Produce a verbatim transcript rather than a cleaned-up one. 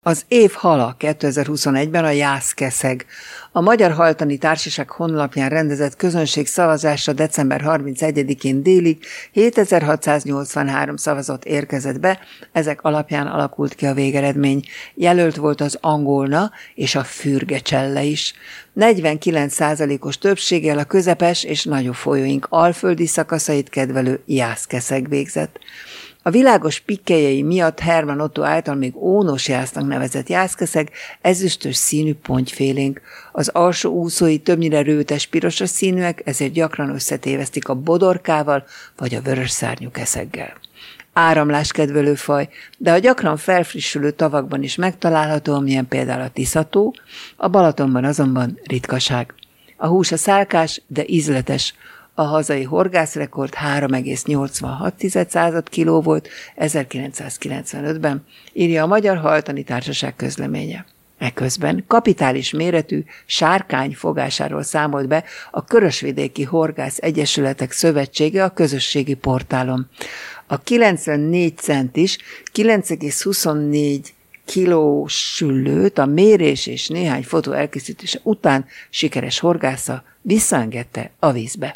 Az év hala kétezer-huszonegyben a jászkeszeg. A Magyar Haltani Társaság honlapján rendezett közönségszavazásra december harmincegyedikén délig hétezer-hatszáznyolcvanhárom szavazat érkezett be, ezek alapján alakult ki a végeredmény. Jelölt volt az angolna és a fürgecselle is. negyvenkilenc százalékos többséggel a közepes és nagyobb folyóink alföldi szakaszait kedvelő jászkeszeg végzett. A világos pikkelyei miatt Hermann Otto által még ónos jásznak nevezett jászkeszeg ezüstös színű pontyfélénk. Az alsó úszói többnyire rőtes pirosas színűek, ezért gyakran összetévesztik a bodorkával vagy a vörös szárnyú keszeggel. Áramláskedvelő faj, de a gyakran felfrissülő tavakban is megtalálható, amilyen például a Tisza-tó, a Balatonban azonban ritkaság. A húsa szálkás, de ízletes. A hazai horgászrekord három egész nyolcvanhat század kiló volt ezerkilencszázkilencvenötben, írja a Magyar Haltani Társaság közleménye. Eközben kapitális méretű sárkány fogásáról számolt be a Körösvidéki Horgász Egyesületek Szövetsége a közösségi portálon. A kilencvennégy centis, kilenc egész huszonnégy kilós süllőt a mérés és néhány fotó elkészítése után sikeres horgásza visszaengedte a vízbe.